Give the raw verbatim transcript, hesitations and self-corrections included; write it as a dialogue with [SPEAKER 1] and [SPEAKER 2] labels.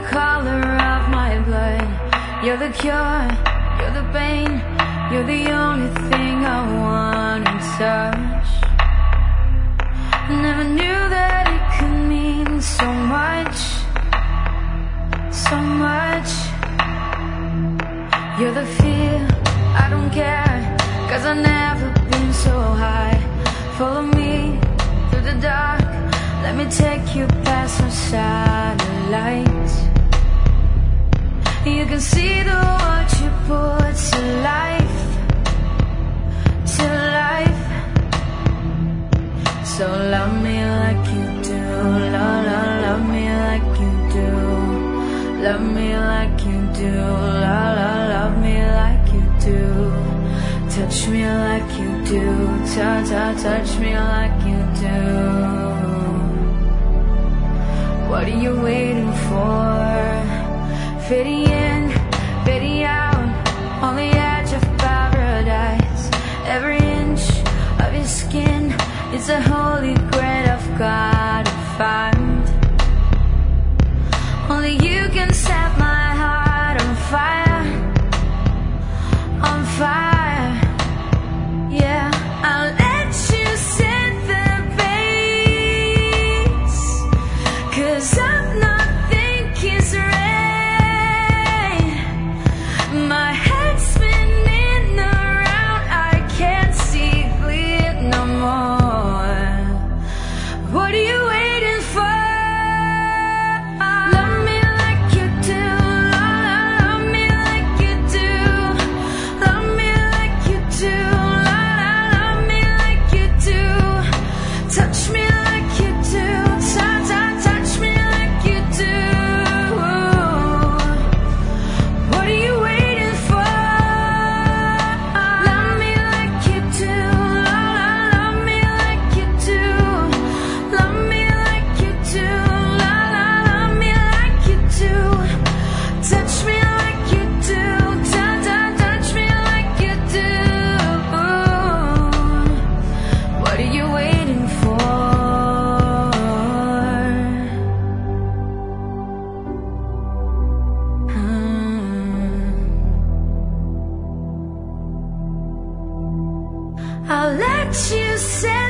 [SPEAKER 1] color of my blood. You're the cure, you're the pain, you're the only thing I wanna touch. Never knew that it could mean so much, so much. You're the fear, I don't care, cause I've never been so high. Follow me through the dark, let me take you past our satellites. You can see the what you put to life, to life. So love me like you do, love, love, love me like you do. Love me like you do, love, love, love me like you do. Touch me like you do, touch, touch, touch me like you do. What are you waiting for? Fading in, fading out, on the edge of paradise. Every inch of your skin, it's a holy grail I've gotta find. Only you can set my heart on fire, on fire. Yeah, I'll let you set the pace, cause I'm not thinking straight. My head's spinning around, I can't see clear no more. What are you waiting for? Love me like you do, love, love me like you do. Love me like you do, love, love me like you do. Touch me like you do, touch, touch, touch me like you do. What are you waiting for? Love me like you do, love, love me like you do. Love me like you do, love, love me like you do. Touch me like you do, touch, touch, touch me like you do. What are you waiting for? I'll let you set